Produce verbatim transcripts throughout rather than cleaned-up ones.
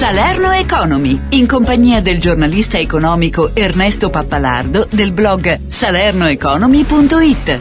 Salerno Economy, in compagnia del giornalista economico Ernesto Pappalardo del blog salerno economy punto it.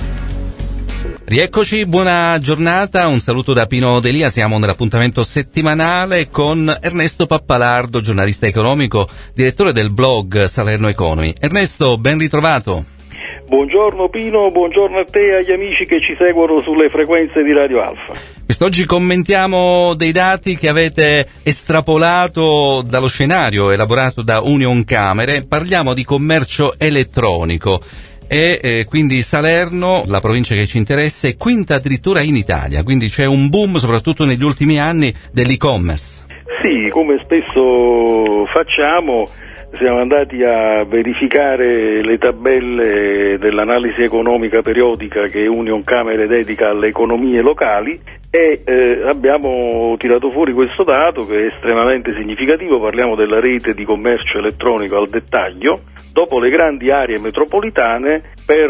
Rieccoci, buona giornata, un saluto da Pino Delia, siamo nell'appuntamento settimanale con Ernesto Pappalardo, giornalista economico, direttore del blog Salerno Economy. Ernesto, ben ritrovato. Buongiorno Pino, buongiorno a te e agli amici che ci seguono sulle frequenze di Radio Alfa. Quest'oggi commentiamo dei dati che avete estrapolato dallo scenario elaborato da Unioncamere, parliamo di commercio elettronico. E eh, quindi Salerno, la provincia che ci interessa, è quinta addirittura in Italia, quindi c'è un boom soprattutto negli ultimi anni dell'e-commerce. Sì, come spesso facciamo, siamo andati a verificare le tabelle dell'analisi economica periodica che Unioncamere dedica alle economie locali e eh, abbiamo tirato fuori questo dato che è estremamente significativo. Parliamo della rete di commercio elettronico al dettaglio. Dopo le grandi aree metropolitane, per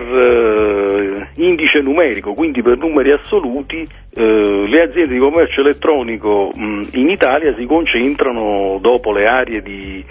eh, indice numerico, quindi per numeri assoluti, eh, le aziende di commercio elettronico mh, in Italia si concentrano dopo le aree di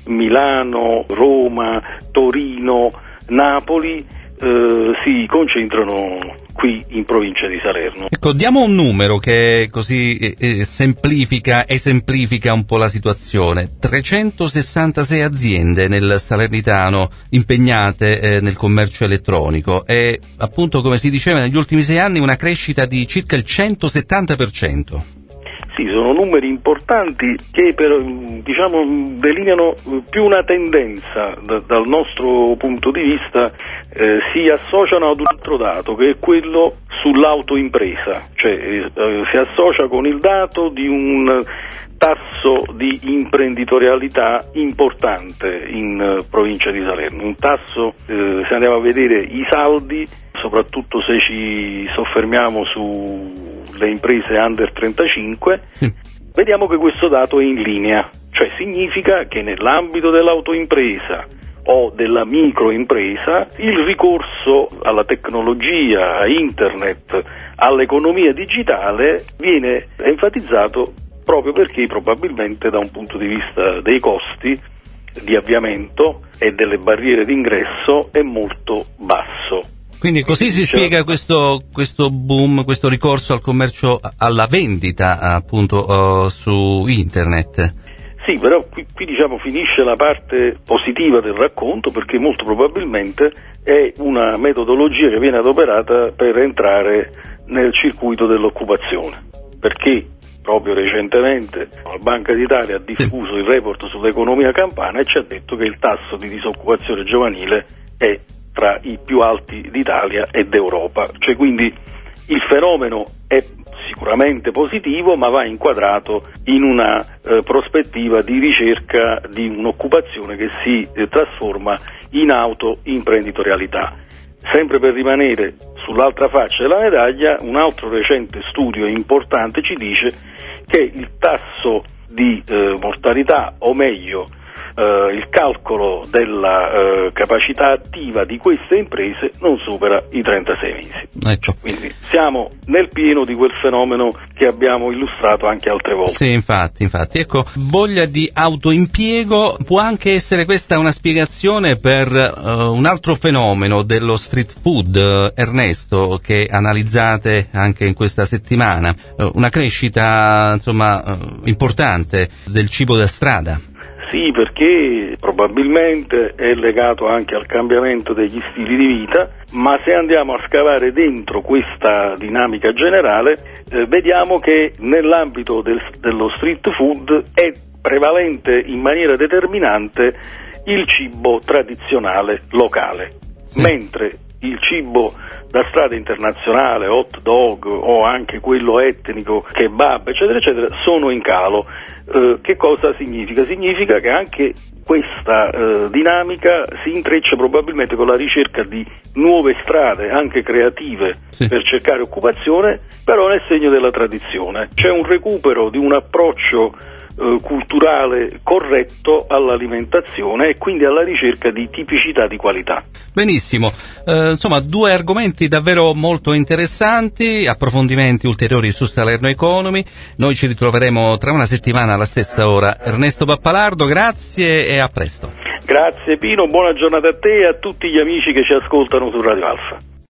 Milano, Roma, Torino, Napoli, eh, si concentrano qui in provincia di Salerno. Ecco, diamo un numero che così eh, semplifica, esemplifica un po' la situazione. trecentosessantasei aziende nel Salernitano impegnate eh, nel commercio elettronico e appunto, come si diceva, negli ultimi sei anni una crescita di circa il centosettanta per cento. Sì, sono numeri importanti che però, diciamo, delineano più una tendenza da, dal nostro punto di vista, eh, si associano ad un altro dato che è quello sull'autoimpresa, cioè eh, si associa con il dato di un tasso di imprenditorialità importante in uh, provincia di Salerno, un tasso, eh, se andiamo a vedere i saldi, soprattutto se ci soffermiamo sulle imprese under trentacinque, sì. Vediamo che questo dato è in linea, cioè significa che nell'ambito dell'autoimpresa o della microimpresa il ricorso alla tecnologia, a internet, all'economia digitale viene enfatizzato proprio perché probabilmente da un punto di vista dei costi di avviamento e delle barriere d'ingresso è molto basso. Quindi così si spiega questo, questo boom, questo ricorso al commercio, alla vendita appunto uh, su internet. Sì, però qui, qui diciamo finisce la parte positiva del racconto, perché molto probabilmente è una metodologia che viene adoperata per entrare nel circuito dell'occupazione, perché proprio recentemente la Banca d'Italia ha diffuso sì. il report sull'economia campana e ci ha detto che il tasso di disoccupazione giovanile è tra i più alti d'Italia e d'Europa, cioè quindi il fenomeno è sicuramente positivo, ma va inquadrato in una eh, prospettiva di ricerca di un'occupazione che si eh, trasforma in autoimprenditorialità. Sempre per rimanere sull'altra faccia della medaglia, un altro recente studio importante ci dice che il tasso di eh, mortalità, o meglio Uh, il calcolo della uh, capacità attiva di queste imprese non supera i trentasei mesi. Ecco. Quindi siamo nel pieno di quel fenomeno che abbiamo illustrato anche altre volte. Sì, infatti, infatti. Ecco, voglia di autoimpiego, può anche essere questa una spiegazione per uh, un altro fenomeno dello street food, uh, Ernesto, che analizzate anche in questa settimana, uh, una crescita insomma uh, importante del cibo da strada. Sì, perché probabilmente è legato anche al cambiamento degli stili di vita, ma se andiamo a scavare dentro questa dinamica generale, eh, vediamo che nell'ambito del, dello street food è prevalente in maniera determinante il cibo tradizionale locale, sì. mentre il cibo da strada internazionale, hot dog o anche quello etnico, kebab, eccetera, eccetera, sono in calo. Eh, che cosa significa? Significa che anche questa eh, dinamica si intreccia probabilmente con la ricerca di nuove strade, anche creative, sì, per cercare occupazione, però nel segno della tradizione. C'è un recupero di un approccio eh, culturale corretto all'alimentazione e quindi alla ricerca di tipicità di qualità. Benissimo, eh, insomma due argomenti davvero molto interessanti, approfondimenti ulteriori su Salerno Economy. Noi ci ritroveremo tra una settimana alla stessa ora. Ernesto Pappalardo, grazie e a presto. Grazie Pino, buona giornata a te e a tutti gli amici che ci ascoltano su Radio Alfa.